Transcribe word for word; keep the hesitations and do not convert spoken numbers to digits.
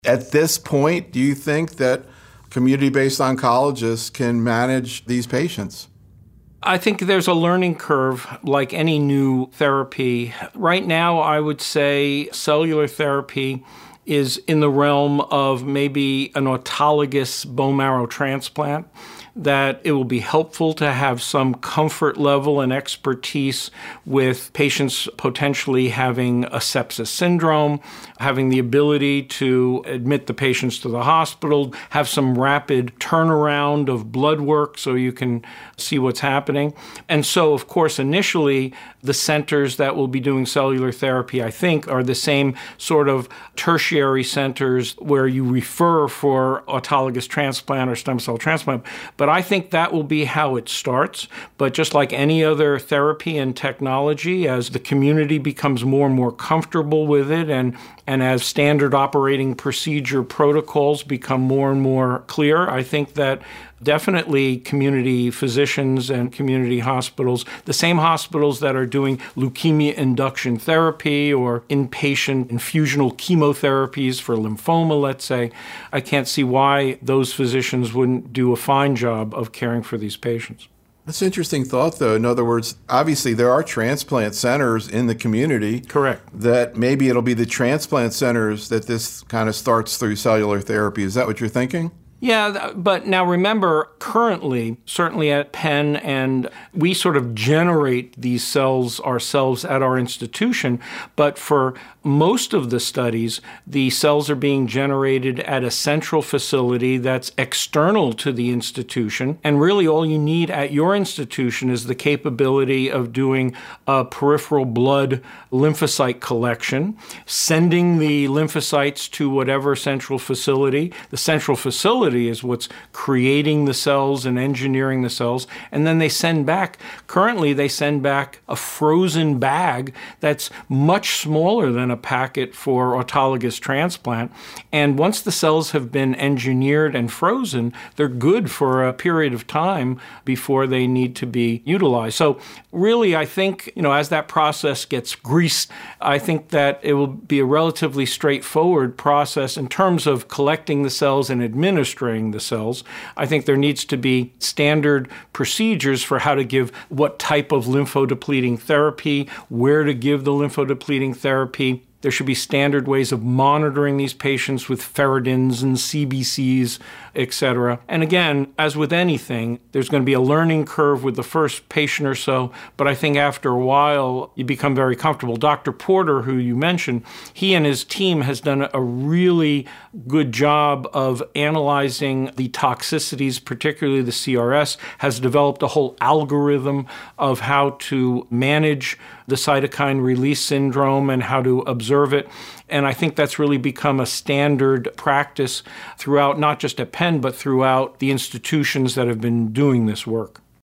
At this point, do you think that community-based oncologists can manage these patients? I think there's a learning curve like any new therapy. Right now, I would say cellular therapy is in the realm of maybe an autologous bone marrow transplant, that it will be helpful to have some comfort level and expertise with patients potentially having a sepsis syndrome, having the ability to admit the patients to the hospital, have some rapid turnaround of blood work so you can see what's happening. And so, of course, initially, the centers that will be doing cellular therapy, I think, are the same sort of tertiary centers where you refer for autologous transplant or stem cell transplant. But I think that will be how it starts. But just like any other therapy and technology, as the community becomes more and more comfortable with it, and, and as standard operating procedure protocols become more and more clear, I think that definitely community physicians and community hospitals, the same hospitals that are doing leukemia induction therapy or inpatient infusional chemotherapies for lymphoma, let's say, I can't see why those physicians wouldn't do a fine job of caring for these patients. That's an interesting thought, though. In other words, obviously there are transplant centers in the community. Correct. That maybe it'll be the transplant centers that this kind of starts through cellular therapy. Is that what you're thinking? Yeah, but now remember, currently, certainly at Penn, and we sort of generate these cells ourselves at our institution, but for most of the studies, the cells are being generated at a central facility that's external to the institution, and really all you need at your institution is the capability of doing a peripheral blood lymphocyte collection, sending the lymphocytes to whatever central facility. The central facility is what's creating the cells and engineering the cells. And then they send back, currently they send back a frozen bag that's much smaller than a packet for autologous transplant. And once the cells have been engineered and frozen, they're good for a period of time before they need to be utilized. So really, I think, you know, as that process gets greased, I think that it will be a relatively straightforward process in terms of collecting the cells and administering the cells. I think there needs to be standard procedures for how to give what type of lymphodepleting therapy, where to give the lymphodepleting therapy. There should be standard ways of monitoring these patients with ferritins and C B Cs, et cetera. And again, as with anything, there's going to be a learning curve with the first patient or so, but I think after a while, you become very comfortable. Doctor Porter, who you mentioned, he and his team has done a really good job of analyzing the toxicities, particularly the C R S, has developed a whole algorithm of how to manage the cytokine release syndrome and how to observe it. And I think that's really become a standard practice throughout, not just at Penn, but throughout the institutions that have been doing this work.